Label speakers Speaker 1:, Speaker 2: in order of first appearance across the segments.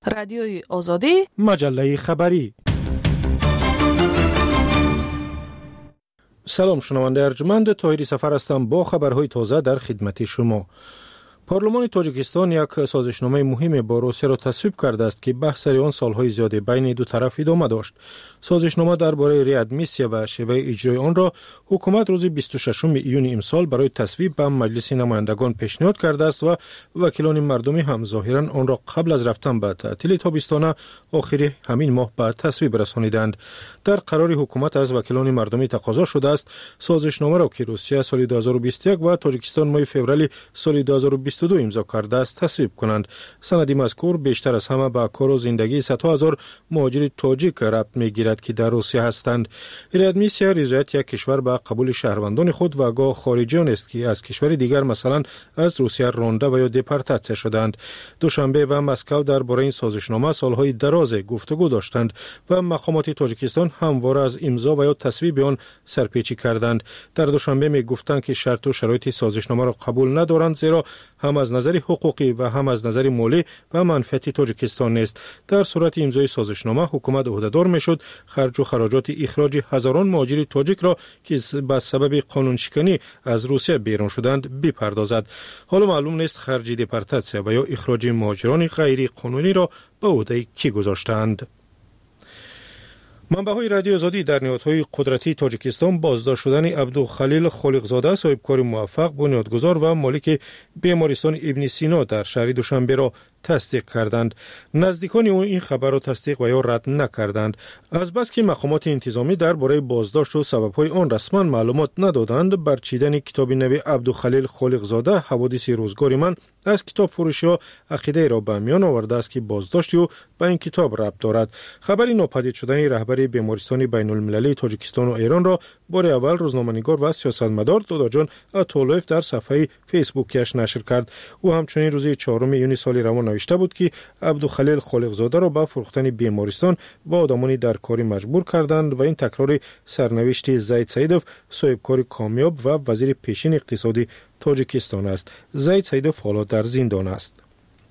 Speaker 1: رادیوی آزادی،
Speaker 2: مجله خبری. سلام شنونده ارجمند، طاهری سفر هستم با خبرهای تازه در خدمت شما. پارلمان تاجیکستان یک سازشنامه مهم با روسیه را تصویب کرده است که بحث سر آن سالهای زیادی بین دو طرف ادامه داشت. سازشنامه درباره ریادمیسیا و شیوه اجرای آن را حکومت روز 26 ایون امسال برای تصویب به مجلس نمایندگان پیشنهاد کرده است و وکیلان مردمی هم ظاهرا آن را قبل از رفتن به تعطیل تابستانه آخر همین ماه به تصویب رسانیدند. در قرار حکومت از وکیلان مردمی تقاضا شده است سازشنامه را که روسیه سال 2021 و تاجیکستان ماه فوریه سال 2022 امضا کرده است تصویب کنند. سند مذکور بیشتر از همه به کار و زندگی صدها هزار مهاجر تاجیک ربط می‌گیرد که در روسیه هستند. ریادمیسیا رضایت یک کشور به قبول شهروندان خود و گاه خارجیان است که از کشور دیگر مثلا از روسیه رانده و یا دپورتاسیون شدند. دوشنبه و مسکو درباره این سازشنامه سالهای دراز گفتگو داشتند و مقامات تاجیکستان همواره از امضا و یا تصویب آن سرپیچی کردند. در دوشنبه میگفتند که شرط و شرایط سازشنامه را قبول ندارند، زیرا هم از نظر حقوقی و هم از نظر مالی و منفعت تاجیکستان نیست. در صورت امضای سازشنامه حکومت عهدهدار میشد خرج و خراجات اخراج هزاران مهاجر تاجیک را که به سبب قانون شکنی از روسیه بیرون شدند بپردازد. حالا معلوم نیست خرج دپورتاسیون و یا اخراج مهاجران غیر قانونی را به عهده کی گذاشتند. منبع‌های رادیو آزادی در نهادهای قدرتی تاجیکستان بازداشت شدن عبدالخلیل خالقزاده صاحبکار موفق، بنیادگذار و مالک بیمارستان ابن سینا در شهر دوشنبه را تصدیق کردند. نزدیکان او این خبر را تصدیق و یا رد نکردند. از بس که مقامات انتظامی درباره بازداشت و سبب‌های آن رسما معلومات ندادند، برچیدن کتاب نو عبدالخلیل خالقزاده حوادث روزگار من از کتاب فروشی‌ها عقیده را به میان آورده است که بازداشت او به این کتاب ربط دارد. خبر ناپدید شدن رهبر بیمارستان بین‌المللی تاجیکستان و ایران را بار اول روزنامه‌نگار و سیاستمدار داداجان اتولویف در صفحه فیسبوکش نشر کرد. او همچنین روز 4 یونیو سال روان نوشته بود که عبدالخلیل خالقزاده را به فروختن بیمارستان و آدمانی در کاری مجبور کردند و این تکرار سرنوشت زید سیدوف صاحبکار کامیاب و وزیر پیشین اقتصادی تاجیکستان است. زید سیدوف حالا در زندان است.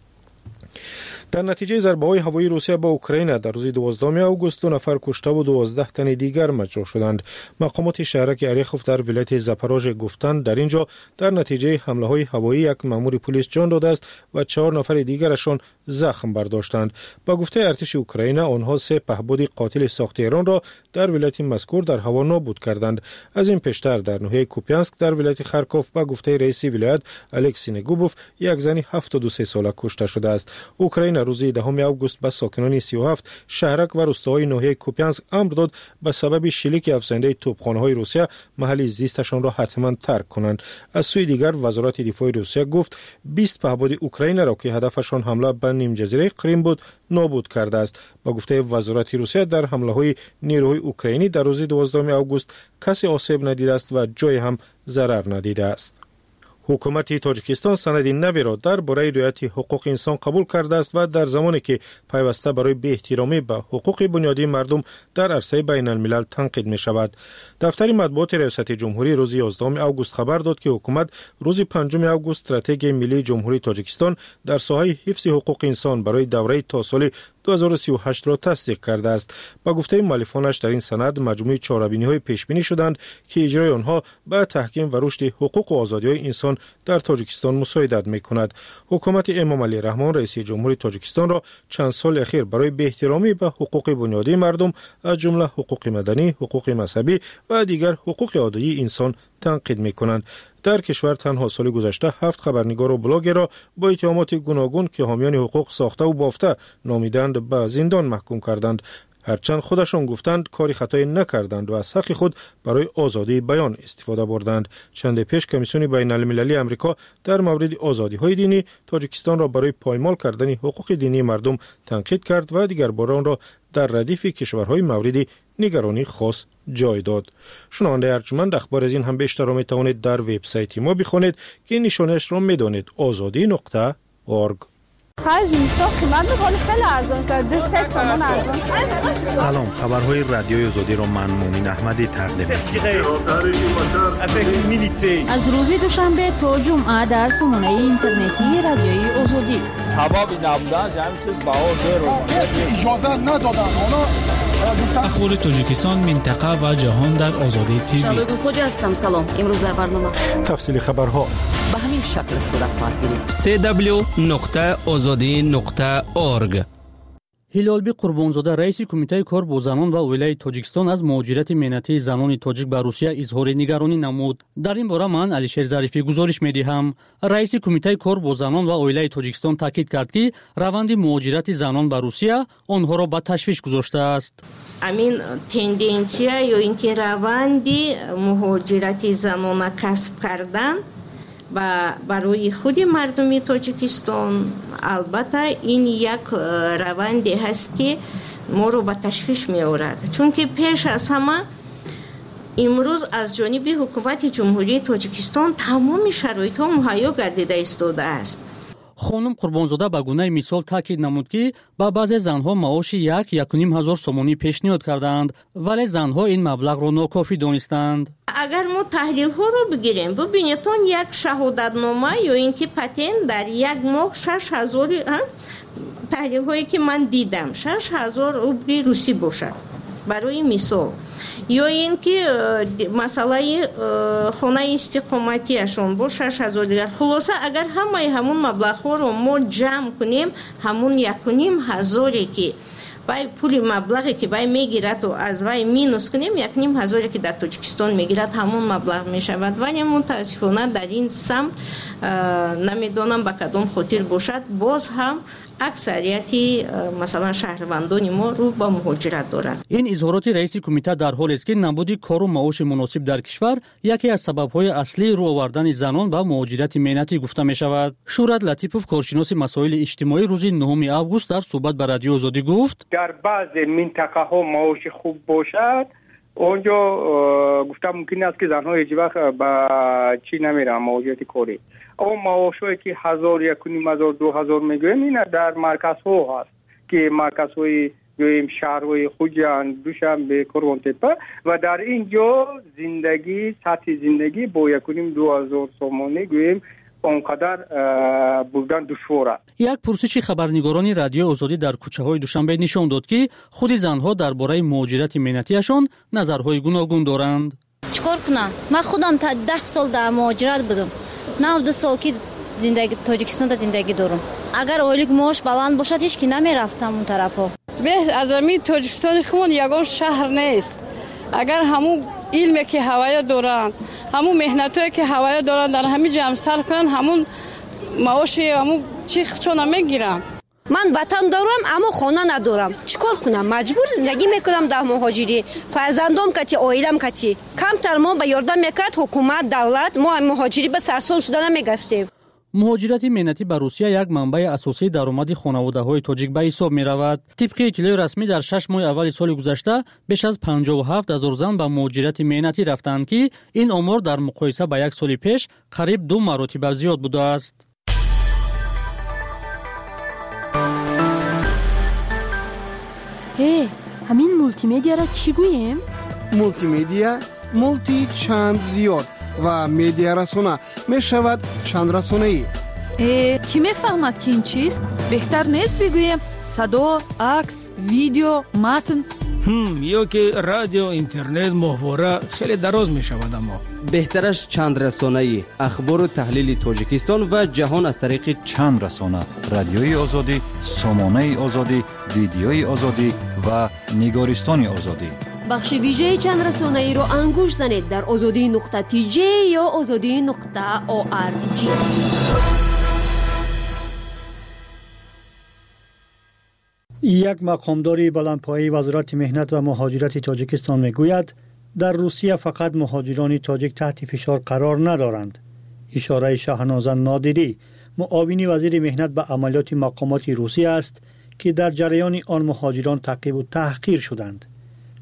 Speaker 2: در نتیجه ضربه‌های هوایی روسیه به اوکراین در روز 12 آگوست 2 نفر کشته و 12 تن دیگر مجروح شدند. مقامات شهرک اریخوف در ولایت زاپاروژ گفتند در اینجا در نتیجه حمله‌های هوایی یک مأمور پلیس جان داده است و 4 نفر دیگرشان زخم برداشتند. با گفته ارتش اوکراین آنها 3 پهباد قاتل ساخت ایران را در ولایت مذکور در هوا نابود کردند. از این پیشتر در ناحیه کوپیانسک در ولایت خارکوف با گفته رئیس ولایت الکسی نگوبوف یک زن 73 ساله کشته شده است. اوکراین روز 10 آگوست به ساکنان 37 شهرک و روستاهای ناحیه کوپیانسک امر داد به سبب شلیک افزاینده توپخانه‌های روسیه محل زیستشان را حتما ترک کنند. از سوی دیگر وزارت دفاع روسیه گفت 20 پهباد اوکراین را که هدفشان حمله به نیم جزیره کریم بود نابود کرده است. با گفته وزارت روسیه در حمله‌های نیروهای اوکراینی در روز 12 آگوست کسی آسیب ندیده است و جای هم ضرر ندیده است. حکومت تاجیکستان سند نوی را درباره رعایت حقوق انسان قبول کرده است و در زمانی که پیوسته برای بی احترامی به حقوق بنیادی مردم در عرصه بین الملل تنقید می شود. دفتر مطبوعات ریاست جمهوری روز 11 آگوست خبر داد که حکومت روز 5 آگوست استراتژی ملی جمهوری تاجیکستان در ساحه حفظ حقوق انسان برای دوره تا سال 2038 را تصدیق کرده است. با گفته مؤلفانش در این سند مجموعه چاره‌بینی‌های پیش‌بینی شدند که اجرای آنها به تحکیم و رشد حقوق و آزادی‌های انسان در تاجیکستان مساعدت می‌کند. حکومت امام علی رحمان رئیس جمهوری تاجیکستان را چند سال اخیر برای به‌احترامی به حقوق بنیادی مردم از جمله حقوق مدنی، حقوق مذهبی و دیگر حقوق عادی انسان تنقید می‌کنند. در کشور تنها سال گذشته 7 خبرنگار و بلاگر را با اتهامات گوناگون که حامیان حقوق ساخته و بافته نامیدند به زندان محکوم کردند. هرچند خودشان گفتند کاری خطایی نکردند و از حق خود برای آزادی بیان استفاده بردند. چند پیش کمیسیون بین المللی آمریکا در مورد آزادی‌های دینی تاجیکستان را برای پایمال کردن حقوق دینی مردم تنقید کرد و دیگر بار آن را در ردیف کشورهای مورد نگرانی خاص جای داد. شنونده ارجمند، اخبار از این هم بیشتر را میتوانید در وبسایت ما بخوانید که نشانش را میدانید: azadi.org.
Speaker 1: خرج اینستا قیمت می‌کنه خیلی ارزان شده 3 تومان ارزان شده.
Speaker 3: سلام، خبرهای رادیوی آزادی رو من مومین احمدی تقدیم می‌کنم.
Speaker 4: از روز دوشنبه تا جمعه در سامانه اینترنتی رادیوی آزادی.
Speaker 5: تبابی نبودن همین چیز باور رو
Speaker 6: اجازه ندادن.
Speaker 7: اخبار تاجیکستان، منطقه و جهان در آزادی تیوی.
Speaker 4: شادو خوجا هستم. سلام. امروز در برنامه
Speaker 2: تفصیل خبرها
Speaker 8: به همین شکل صورت خواهد گرفت.
Speaker 7: www.azadi.org.
Speaker 9: هلالبی قربانزاده رئیس کمیته کار با زنان و اویلای تاجیکستان از مهاجرت مهنتی زنان تاجیک به روسیه اظهار نگرانی نمود. در این باره من علیشیر ظریفی گزارش می‌دهم. رئیس کمیته کار با زنان و اویلای تاجیکستان تاکید کرد که روند مهاجرت زنان به روسیه آنها را به تشویش گذاشته است.
Speaker 10: امین تندنسیا یا اینکه روندی مهاجرت زنان کسب کردن و برای خود مردم تاجیکستان البته این یک روندی هست که ما رو به تشویش می آورد، چون که پیش از همه امروز از جانب حکومت جمهوری تاجیکستان تمام شرایط ها مهیا گردیده ایستاده است.
Speaker 9: خانم قربانزاده به گونه مثال تاکید نمود که با بعضی زنها معاش 1,500 سومانی پیشنهاد کردند، ولی زنها این مبلغ را ناکافی دانستند.
Speaker 10: اگر ما تحلیل ها رو بگیریم ببینیتون یک شهادتنامه یا اینکه پتن در یک ماه 6,000 تحلیل هایی که من دیدم 6,000 روبل روسی باشد برای مثال، یا اینکه مسئله خانه استقامتیشون با 6,000 دیگر. خلاصه اگر همون مبلغ ها رو ما جمع کنیم همون 1,500 که بای پول مبلغی که بای میگیرد و از وای مینوس کنیم 1,500 که در تاجیکستان میگیرد همون مبلغ میشود، ولی متاسفانه در این سمت نمیدونم به کدام خاطر باشد باز هم اکثریتی مثلا شهروندان ما رو به مهاجرت دارد.
Speaker 9: این اظهارات رئیس کمیته در حالی است که نبود کار و معاش مناسب در کشور یکی از سبب‌های اصلی رو آوردن زنان به مهاجرت مهنتی گفته می شود. شورت لطیفوف کارشناس مسائل اجتماعی روز 9 آگوست در صحبت با رادیو آزادی گفت
Speaker 11: در بعضی منطقه ها معاش خوب باشد اونجا گفتم ممکن است که زنها هیچ وقت به چی نمیرن مهاجرت کاری. اما معاشایی که 1,000 1,500 2,000 میگویم این در مرکز ها هست که مرکز های گویم شهرهای خوجان دوشنبه کرمانتپه و در اینجا زندگی سطح زندگی با 1,500 سومانی گویم اونقدر بودن دشوار است.
Speaker 9: یک پرسش خبرنگاران رادیو آزادی در کوچه های دوشنبه نشان داد که خود زنها درباره مهاجرت مهنتیشان نظرهای گوناگون دارند.
Speaker 12: چیکار کنم؟ من خودم تا 10 سال در مهاجرت بودم. 9 سال که زندگی تاجیکستان زندگی دارم. اگر اولیگ معاش بلند باشد هیچ کی نمیرفتم اون طرفا.
Speaker 1: به از می تاجیکستان خون یگان شهر نیست. اگر همون علمی که هوایی دارن، همون مهنتایی که هوایی دارن در همین جمع صرف کنن همون معاش همون چی چون میگیرن.
Speaker 12: من وطن دارم اما خانه ندارم. چیکار کنم؟ مجبور زندگی میکنم در مهاجری. فرزندام کتی، عائلم کتی. کمتر ما به یاردم میکرد حکومت، دولت، ما مهاجری به سرسون شده نمیگشتیم.
Speaker 9: مهاجرت مهنتی به روسیه یک منبع اساسی درآمد خانواده‌های تاجیک به حساب می‌رود. طبق اطلاع رسمی در 6 ماه اول سال گذشته بیش از 57,000 زن به مهاجرت مهنتی رفتند که این آمار در مقایسه با یک سال پیش قریب 2 مراتب زیاد بوده است.
Speaker 4: همین مولتی مدیا را چی گوییم؟
Speaker 6: مولتی مدیا مولتی چند زیاد و مدیا رسانه می شود چند رسانه‌ای.
Speaker 4: کی میفهمد که این چیست؟ بهتر نیست بگوییم صدا، عکس، ویدیو، متن؟
Speaker 7: یا که رادیو، اینترنت، محتوا خیلی دراز می شود، اما
Speaker 8: بهترش چند رسانه‌ای، اخبار و تحلیل تاجیکستان و جهان از طریق
Speaker 3: چند رسانه: رادیوی آزادی، سامانه آزادی، ویدیوی آزادی و نگارستان آزادی.
Speaker 4: بخش ویژه چند رسانه‌ای رو انگوش زنید در azadi.tj یا azadi.org.
Speaker 9: یک مقامداری بلندپایه وزارت مهنت و مهاجرت تاجیکستان میگوید در روسیه فقط مهاجران تاجیک تحت فشار قرار ندارند. اشاره شاهناز نادری، معاون وزیر مهنت به عملیات مقامات روسیه است که در جریان آن مهاجران تعقیب و تحقیر شدند.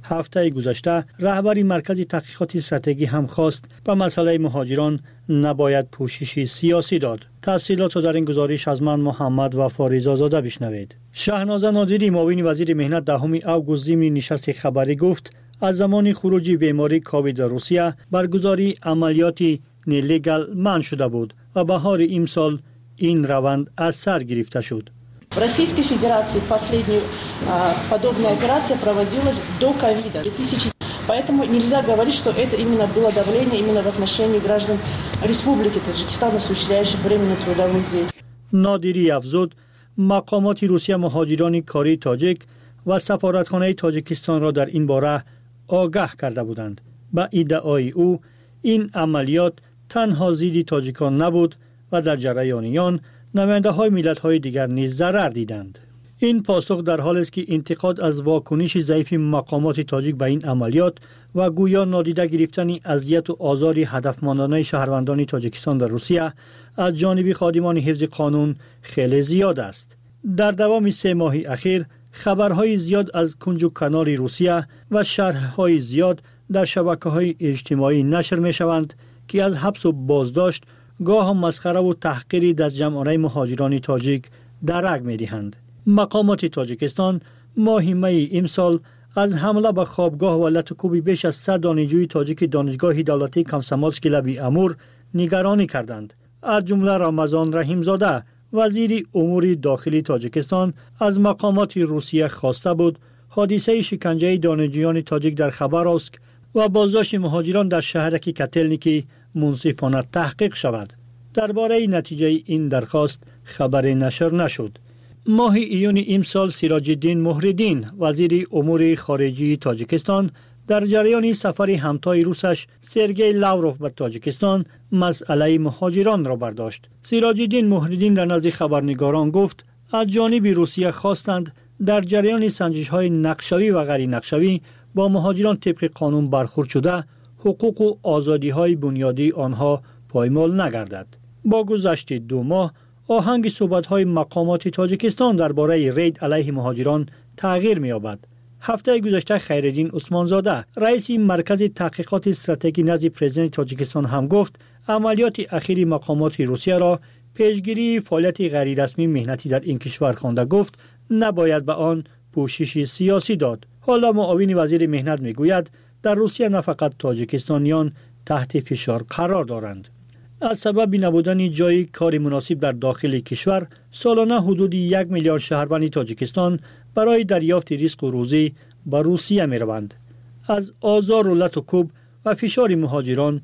Speaker 13: هفته گذشته رهبر مرکز تحقیقات استراتژی هم خواست به مسئله مهاجران نباید پوشش سیاسی داد. تفصیلات را در این گزارش از من محمد و فاریزا زاده بشنوید. شهنازه نادری معاون وزیر مهنت 10 اوگوست ضمن نشست خبری گفت از زمان خروج بیماری کووید در روسیه برگزاری عملیات نلیگال منع شده بود و بهار امسال این روند از سر گرفته شد.
Speaker 14: В Российской Федерации последняя подобная операция проводилась до ковида. Поэтому нельзя говорить, что это именно было давление именно в отношении граждан Республики Таджикистан, осуществляющих временную трудовую деятельность.
Speaker 13: نادری افزود مقامات روسیه مهاجران کاری تاجیک و سفارتخانه تاجیکستان را در این باره آگاه کرده بودند. با ادعای او این عملیات تنها ضد تاجیکان نبود و در جریان آن نماینده های ملت های دیگر نیز ضرر دیدند. این پاسخ در حالی است که انتقاد از واکنش ضعیف مقامات تاجیک به این عملیات و گویا نادیده گرفتن اذیت و آزار هدفمندانه شهروندان تاجیکستان در روسیه از جانب خادمان حفظ قانون خیلی زیاد است. در دوام 3 ماه اخیر خبرهای زیاد از کنج و کانال روسیه و شرح‌های زیاد در شبکه‌های اجتماعی نشر می‌شوند که از حبس و بازداشت گاه هم مسخره و تحقیری در جمعانه مهاجران تاجیک درک می‌دهند. مقامات تاجیکستان ماه می امسال از حمله به خوابگاه و لطکوب بیش از 100 دانشجوی تاجیک دانشگاه دولتی کامسامولسک لبی امور نگرانی کردند. از جمله رمضان رحیمزاده وزیر امور داخلی تاجیکستان از مقامات روسیه خواسته بود حادثه شکنجه دانشجویان تاجیک در خبراسک و بازداشت مهاجران در شهرک کتلنیکی منصفانه تحقیق شود. درباره نتیجه این درخواست خبر نشر نشد. ماه ایون امسال سیراج الدین مهردین وزیر امور خارجه تاجیکستان در جریان سفر همتای روسش سرگئی لاوروف به تاجیکستان مسئله مهاجران را برداشت. سیراج الدین مهردین در نزد خبرنگاران گفت از جانب روسیه خواستند در جریان سنجش‌های نقشوی و غیر نقشوی با مهاجران طبق قانون برخورد شده حقوق و آزادی‌های بنیادی آنها پایمال نگردد. با گذشت 2 ماه آهنگ صحبت‌های مقامات تاجیکستان درباره رید علیه مهاجران تغییر می‌یابد. هفته گذشته خیرالدین عثمانزاده رئیس مرکز تحقیقات استراتژی نزد پرزیدنت تاجیکستان هم گفت عملیات اخیر مقامات روسیه را پیشگیری فعالیت غیر رسمی مهنتی در این کشور خوانده گفت نباید به آن پوشش سیاسی داد. حالا معاون وزیر مهنت میگوید در روسیه نه فقط تاجیکستانیان تحت فشار قرار دارند. از سبب نبودن جای کار مناسب در داخل کشور سالانه حدود 1 میلیون شهروند تاجیکستان برای دریافت رزق و روزی به روسیه می روند. از آزار و لطکوب و فشار مهاجران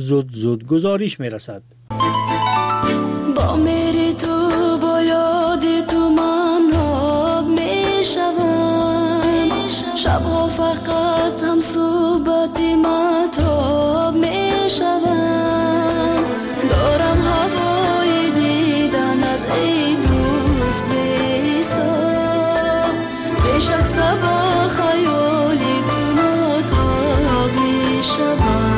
Speaker 13: زود گزارش می رسد.
Speaker 15: با میری تو با یادی تو من آب می شوم شبها فقط هم صحبتی مطاب می شوم دارم هوای دیدنت ای دوست بی‌حساب پیش از با خیالی تو مطاب می شوم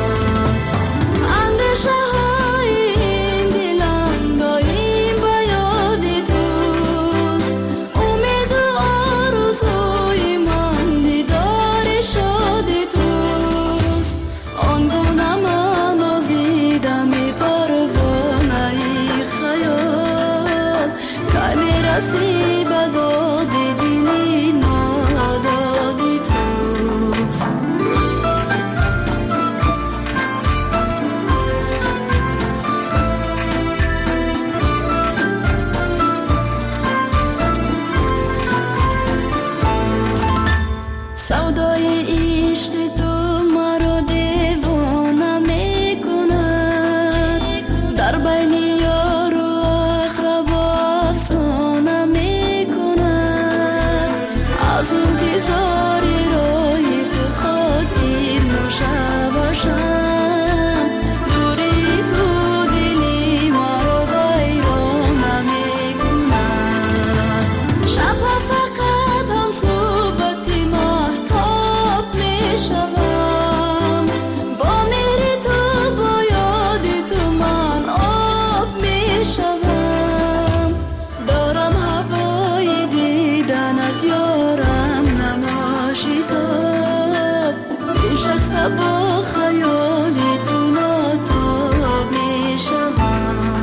Speaker 15: با خیال تو ناتاب میشم.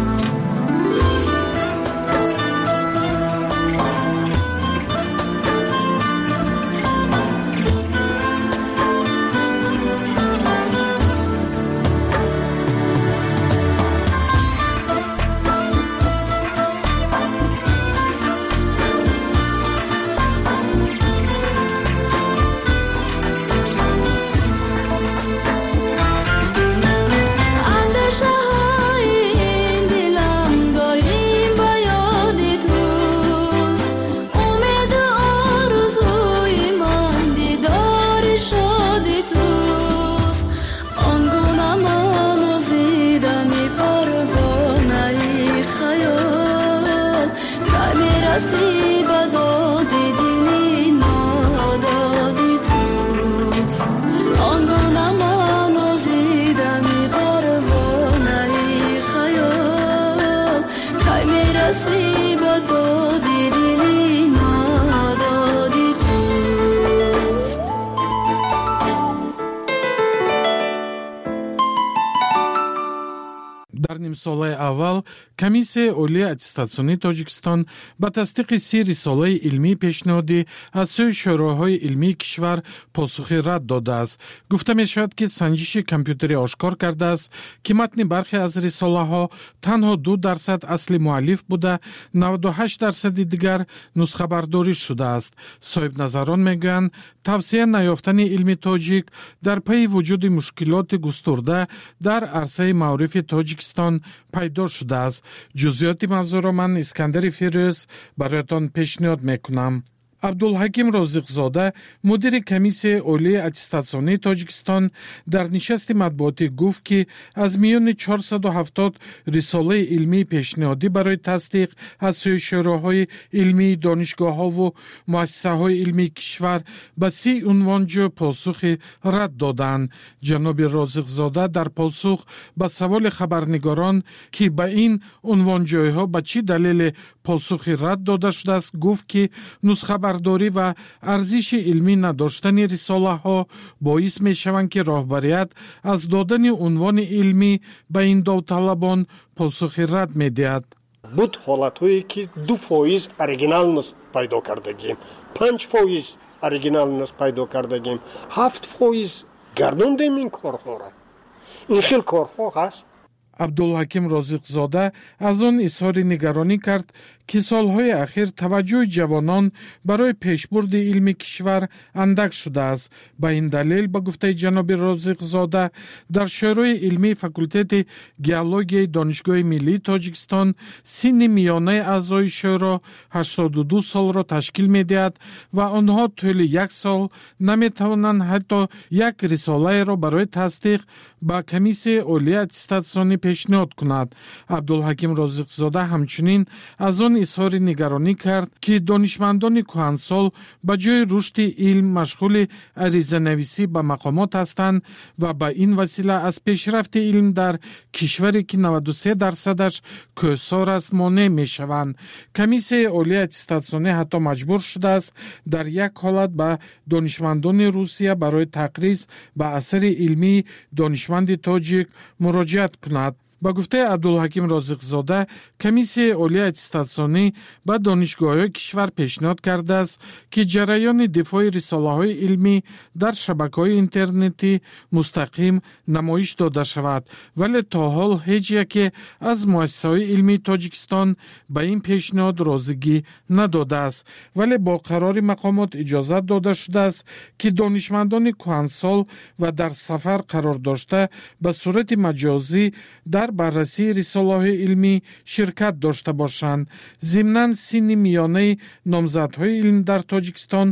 Speaker 16: солаи аввал комиссияи олии аттестатсионии тоҷикистон ба тасдиқи 30 рисолаи илмии пешниҳодӣ аз сӯи шӯроҳои илмии кишвар посухи рад додааст. гуфта мешавад ки санҷиши компютерӣ ошкор кардааст ки матни бархе аз рисолаҳо танҳо 2% асли муаллиф буда 98% дигар нусхабардорӣ шудааст. соҳибназарон мегӯянд тавсия наёфтани илми тоҷик дар пайи вуҷуди мушкилоти густурда дар арсаи маърифи тоҷикистон пайдо шудааст. ҷузъиёти мавзӯъро ман Искандари Фирӯз бароятон пешниҳод мекунам. абдулҳаким розиқзода мудири комиссияи олии аттестатсионии тоҷикистон дар нишасти матбуотӣ гуфт ки аз миёни 470 рисолаи илмии пешниҳодӣ барои тасдиқ аз сӯи шӯроҳои илмии донишгоҳҳову муассисаҳои илмии кишвар ба 30 унвонҷӯ посухи рад доданд. ҷаноби розиқзода дар посух ба саволи хабарнигорон ки ба ин унвонҷойҳо ба чӣ далеле посухи рад дода шудааст гуфт ки нусхабардорӣ ва арзиши илмӣ надоштани рисолаҳо боис мешаванд ки роҳбарият аз додани унвони илмӣ ба ин довталабон посухи рад медиҳад.
Speaker 17: буд ҳолатҳое ки 2% оригиналност пайдо кардагим, 5% оригиналност пайдо кардагим, 7% гардондем ин корҳоро. ин хел корҳо ҳаст.
Speaker 16: абдулҳаким розиқзода аз он изҳори нигаронӣ кард ки солҳои ахир таваҷҷӯҳи ҷавонон барои пешбурди илми кишвар андак шудааст. ба ин далел ба гуфтаи ҷаноби розиқзода дар шӯрои илмии факултети геологияи донишгоҳи миллии тоҷикистон синни миёнаи аъзои шӯро 82 солро ташкил медиҳад ва онҳо тӯли 1 сол наметавонанд ҳатто як рисолаеро барои тасдиқ ба комиссияи олии аттестатсионӣ пешниҳод кунад. абдулҳаким розиқзода ҳамчунин аз он изҳори нигаронӣ кард ки донишмандони кӯҳансол ба ҷои рушди илм машғули аризанависӣ ба мақомот ҳастанд ва ба ин васила аз пешрафти илм дар кишваре ки 93%-аш кӯҳсор аст монеъ мешаванд. комиссияи олии аттестатсионӣ ҳатто маҷбур шудааст дар як ҳолат ба донишмандони Русия барои тақриз ба асари илмии донишманди тоҷик муроҷиат кунад. ба гуфтаи абдулҳаким розиқзода комиссияи олии аттестатсионӣ ба донишгоҳҳои кишвар пешниҳод кардааст ки ҷараёни дифои рисолаҳои илмӣ дар шабакаҳои интернетӣ мустақим намоиш дода шавад, вале то ҳол ҳеҷ яке аз муассисаҳои илмии тоҷикистон ба ин пешниҳод розигӣ надодааст, вале бо қарори мақомот иҷозат дода шудааст ки донишмандони кӯҳансол ва дар сафар қарор дошта ба сурати маҷозӣ дар баррасии рисолаҳои илмӣ ширкат дошта бошанд. зимнан синни миёнаи номзадҳои илм дар тоҷикистон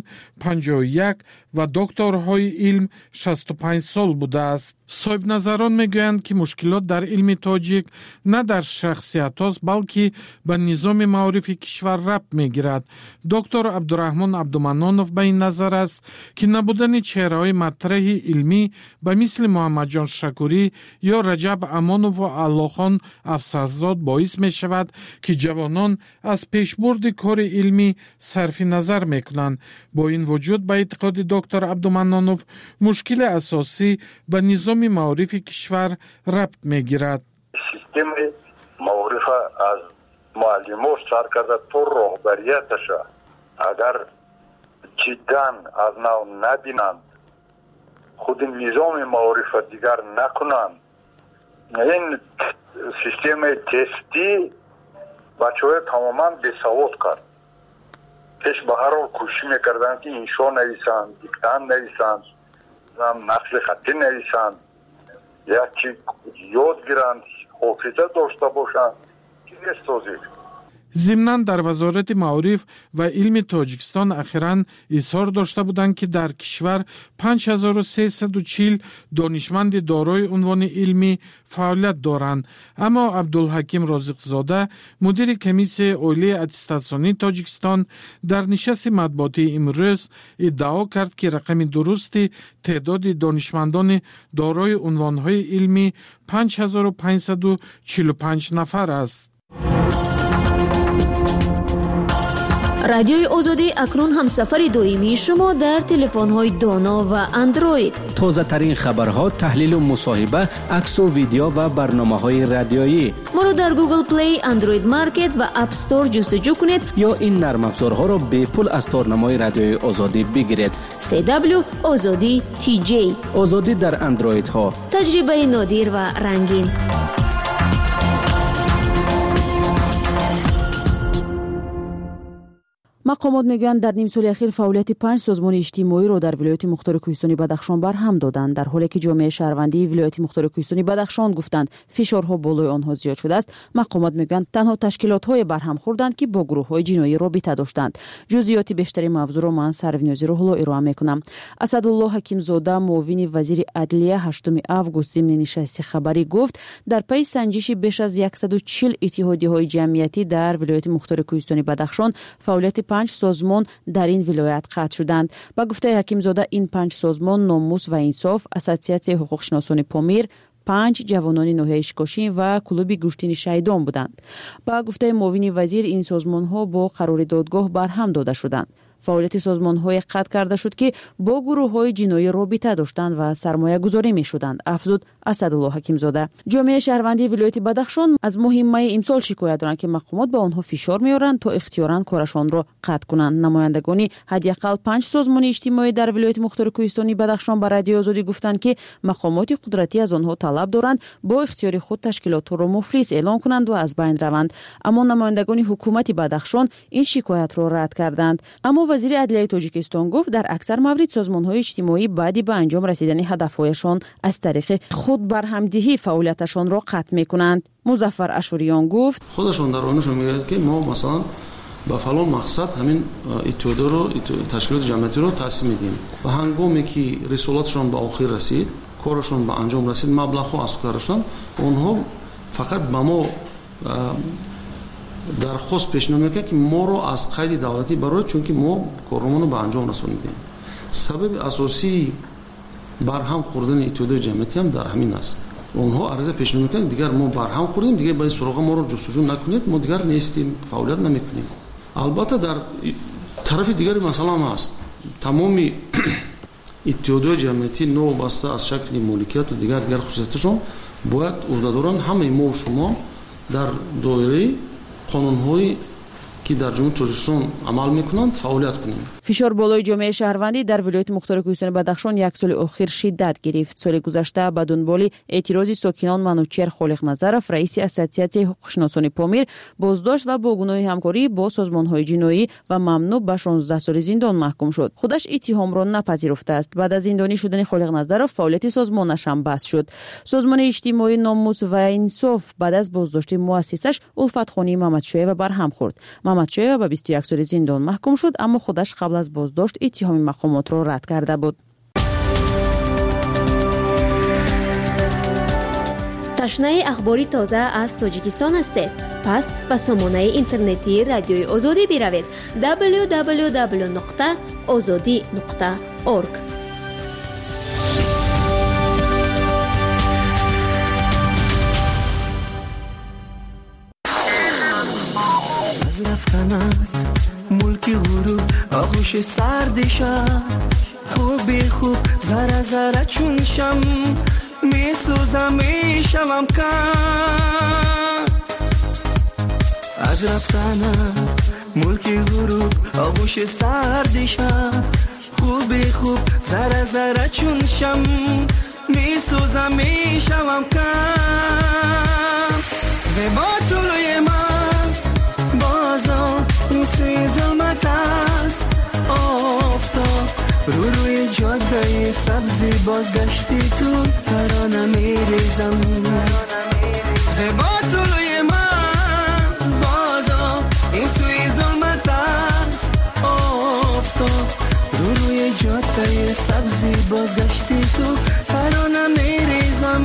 Speaker 16: 51 ва докторҳои илм 65 сол будааст. соҳибназарон мегӯянд ки мушкилот дар илми тоҷик на дар шахсиятҳост, балки ба низоми маърифи кишвар рабт мегирад. доктор абдураҳмон абдуманонов ба ин назар аст ки набудани чеҳраҳои матраҳи илмӣ ба мисли муҳаммадҷон шакурӣ ё раҷаб амонову аллохон афсазод боис мешавад ки ҷавонон аз пешбурди кори илмӣ сарфи назар мекунанд. бо ин вуҷуд ба эътиқоди доктор دکتر عبدالمنانوف مشکل اساسی به نظام معارف کشور ربط میگیرد.
Speaker 18: سیستم معارف از معلمان سر کرده تو رهبریتش اگر جدا از نو نبینند خود نظام معارف دیگر نکنند این سیستم تستی بچه‌های تماما بی‌سواد کرد. پیش به هر حال کوشش میکردن که انشا نویسند، دیکتان نویسند، نقل خطی نویسند، یا چی یاد گیرند، حافظه داشته باشند که نیست توضیح.
Speaker 16: ضمناً در وزارت معارف و علم تاجیکستان اخیراً اظهار داشته بودند که در کشور 5340 دانشمند دارای عنوان علمی فعالیت دارند. اما عبدالحکیم رازق‌زاده مدیر کمیسیون عالی اتستاسیونی تاجیکستان در نشست مطبوعاتی امروز ادعا کرد که رقم درست تعداد دانشمندان دارای عنوانهای علمی 5545 نفر است.
Speaker 19: رادیوی آزادی اکنون همسفر دائمی شما در تلفن‌های دانا و اندروید.
Speaker 8: تازه ترین خبرها، تحلیل و مصاحبه، عکس و ویدیو و برنامه‌های رادیویی.
Speaker 19: ما رو در گوگل پلی، اندروید مارکت و اپ استور جستجو کنید
Speaker 8: یا این نرم افزارها را به پول از تارنمای رادیوی آزادی بگیرید.
Speaker 19: CW آزادی TJ.
Speaker 8: آزادی در اندروید ها.
Speaker 19: تجربه نادر و رنگین.
Speaker 20: مقامات میگویند در نیم سال اخیر فعالیت 5 سازمان اجتماعی را در ولایت مختار کوهستانی بدخشان برهم دادند، در حالی که جامعه شهروندی ولایت مختار کوهستانی بدخشان گفتند فشارها بالای آنها زیاد شده است. مقامات میگویند تنها تشکیلات‌های برهم خوردند که با گروه‌های جنایی رابطه داشتند. جزئیات بیشتری موضوع را من سروینازی رو حالا ارائه میکنم. اسدالله حکیمزاده معاون وزیر عدلیه 8 آگوست ضمن نشست خبری گفت در پی سنجش بیش از 140 اتحادیه‌های جمعیتی در ولایت مختار کوهستانی بدخشان فعالیت 5 سازمان در این ولایت قطع شدند. با گفته حکیمزاده این 5 سازمان ناموس و انصاف، اساسیاسیون حقوق شناسان پامیر، 5 جوانان ناحیه اشکاشین و کلوب گوشتین شهیدان بودند. با گفته معاون وزیر این سازمان‌ها با قرار دادگاه برهم داده شدند. فعالیت سازمان‌های قطع کرده شد که با گروه‌های جنایی رابطه داشتند و سرمایه گذاری می‌شدند، افزود اسدالله حکیمزاده. جامعه شهروندی ولایت بدخشان از ماه می امسال شکایت دارند که مقامات به آنها فشار می‌آورند تا اختیاراً کارشان را قطع کنند. نمایندگان حداقل 5 سازمان اجتماعی در ولایت مختار کوهستانی بدخشان به رادیو آزادی گفتند که مقامات قدرتی از آنها طلب دارند با اختیار خود تشکیلات را مفلس اعلام کنند و از بین روند. اما نمایندگان حکومت بدخشان این شکایت را رد کردند. اما وزیر عدلیه تاجیکستان گفت در اکثر موارد سازمان‌های اجتماعی بعد به انجام رسیدن هدف‌هایشان از طریق خود برهمدهی فعالیتشان را قطع می‌کنند. مظفر اشوریان گفت
Speaker 21: خودشون در آنشون میگه که ما مثلا با فلان مقصد همین اتحادیه رو تشکیلات جمعیتی رو تأسیس میدیم و هنگامی که رسالتشون به آخر رسید، کارشون به انجام رسید، مبلغ از کارشون، اونها فقط به ما درخواست پیشنهاد میکنه که ما رو از قید دولتی برای چون که ما کارمون رو به انجام رسوندیم. سبب اساسی برهم خوردن اتحادیه جمعیتی هم در همین است. اونها عرضه پیشنهاد میکنن دیگر ما برهم خوردیم، دیگه باید سراغ ما رو جستجو نکنید، ما دیگر نیستیم، فعالیت نمیکنیم. البته در طرف دیگری مسئله هم هست. تمام اتحادیه جمعیتی نو بسته از شکل مالکیت و دیگر خصوصیتشون باید عهدهداران همه ما و شما در دایره قانون‌هایی که در جمهوری تاجیکستان عمل میکنند فعالیت کنیم.
Speaker 20: فشار بالای جامعه شهروندی در ولایت مختار کوهستان بدخشان یک سال اخیر شدت گرفت. سال گذشته به دنبال اعتراض ساکنان منوچهر خالق نظرов رئیس اساسیاسیون حقوق شناسان پامیر بازداشت و با گناه همکاری با سازمان‌های جنایی و ممنوع به 16 سال زندان محکوم شد. خودش اتهام را نپذیرفته است. بعد از زندانی شدن خالق نظرов فعالیت سازمانش هم بس شد. سازمان اجتماعی ناموس و انصاف بعد از بازداشت مؤسسش الفت خانی محمدشایو برهم خورد. محمدشایو به 21 سال زندان محکوم شد، اما خودش قبل از بازداشت اتهام مقامات را رد کرده بود.
Speaker 19: تشنه اخباری تازه از تاجیکستان هستید؟ پس به سامانه اینترنتی رادیوی آزادی بروید www.azadi.org.
Speaker 15: از رفتنت ملک غروب آغوش سردشم خوبی خوب ذره ذره چون شم میسوزم میشوم کم از رفتنم ملکی غروب آغوش سردی شب خوبی خوب ذره ذره چون شم میسوزم میشوم کم زیبا طلوی من بازا این سوی ظلمت است آفتاب روی جاده سبزی بازگشتی تو ترانه میریزم زیبا طلوی من بازا این سوی ظلمت است آفتاب روی جاده سبزی بازگشتی تو ترانه میریزم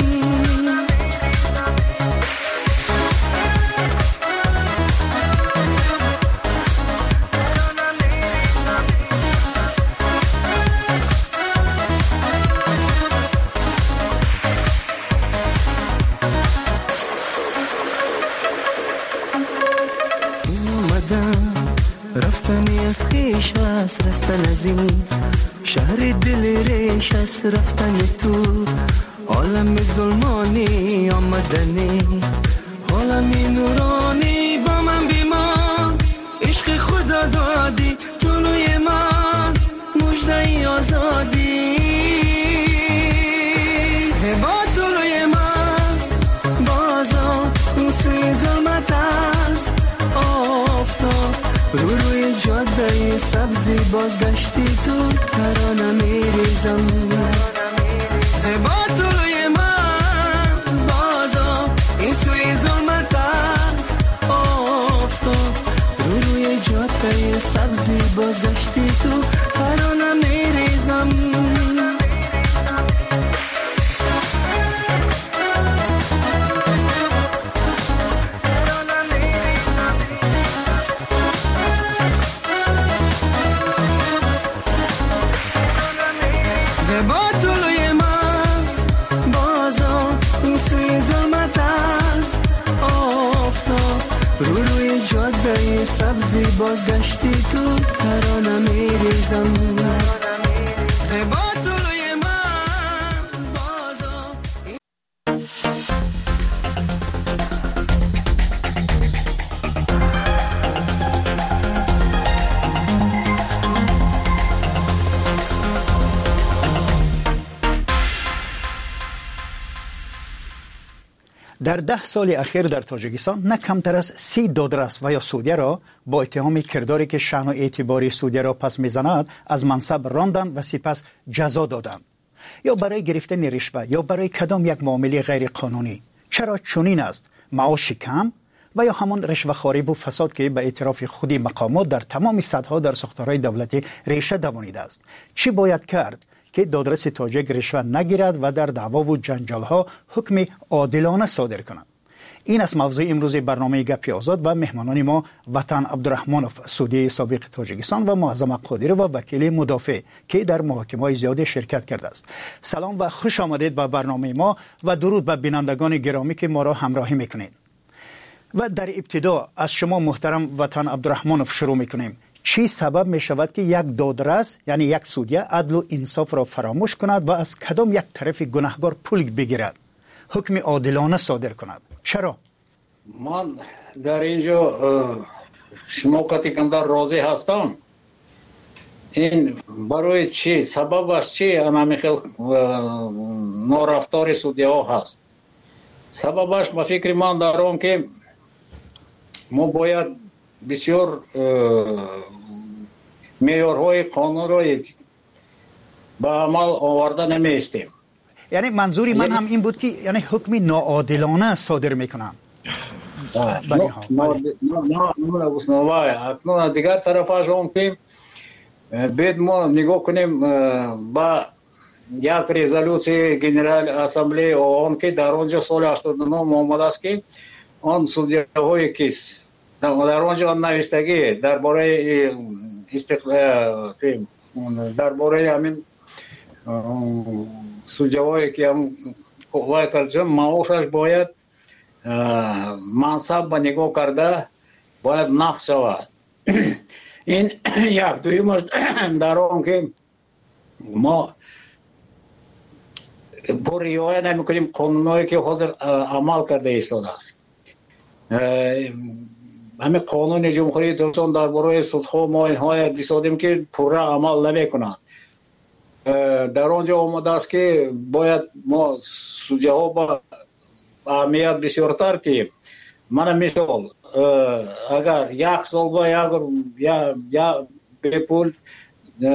Speaker 15: رفتنی از خیش است رستن از این شهر دل ریش است رفتن تو عالم ظلمانی آمدنی عالمی نورانی با من بیمان عشق خدا دادی جلوی من مژده آزادی زیبا طلوی من بازا این سوی ظلمت است آفتاب روی جاده سبزی بازگشتی تو ترانه میریزم زیبا طلوی من بازا این سوی ظلمت است آفتاب روی جاده سبزی بازگشتی تو ترانه میریزم زیبا طلوی من بازا این سوی ظلمت است آفتاب روی جاده سبزی بازگشتی تو ترانه میریزم زیبا طلوی من بازا
Speaker 5: در 10 سال اخیر در تاجیکستان نه کمتر از 30 دادرس و یا سودیه را با اتهام کرداری که شأن و اعتباری سودیه را پس میزند از منصب راندند و سپس جزا دادند یا برای گرفتن رشوه یا برای کدام یک معامله غیر قانونی. چرا چنین است؟ معاش کم و یا همان رشوه‌خواری و فساد که به اعتراف خودی مقامات در تمام سطح‌ها در ساختارهای دولتی ریشه دوانیده است. چی باید کرد که دادرس تاجیک رشوه نگیرد و در دعوا و جنجال‌ها حکم عادلانه صادر کند؟ این است موضوع امروز برنامه گپی آزاد و مهمانان ما وطن عبدالرحمانوف سودی سابق تاجیکستان و معظم قادری و وکیل مدافع که در محاکمه‌های زیاد شرکت کرده است. سلام و خوش آمدید به برنامه ما و درود به بینندگان گرامی که ما را همراهی میکنید. و در ابتدا از شما محترم وطن عبدالرحمانوف شروع میکنیم. چی سبب می شود که یک دادرس یعنی یک سودیه عدل و انصاف را فراموش کند و از کدام یک طرف گناهکار پول بگیرد، حکم عادلانه صادر کند؟ چرا؟
Speaker 22: من در اینجا شما کتیکندر راضی هستم. این برای چی؟ سببش چی؟ اما خیلی نارفتار سودیه ها هست. سببش به فکر من دارم که ما باید بسیار معیارهای قانون را به عمل آورده نمیستیم.
Speaker 5: یعنی منظوری من هم این بود که یعنی حکم ناعادلانه صادر میکنم.
Speaker 22: اکنون دیگر طرفش هم که باید ما نگاه کنیم با یک رزولوسی جنرال اسمبلی آن که در آنجا سال 89 آمده است که آن سودیه های کیس در آنجا نوشتگی درباره درباره همین سودیه‌هایی که هم قوای ترجمه معاشش باید منصب به نگاه کرده باید نقص شود. این یک دویمش در آن که ما با رعایت نمیکنیم قانونایی که حاضر عمل کرده ایستاده است. همه قانون جمهوری ترکستان درباره سودها ما اینها دیسادیم که پوره عمل نمیکنند. در آنجا آمده است که باید ما سودیه ها با اهمیت بسیارتر که من مثال اگر یک سال با یا به پول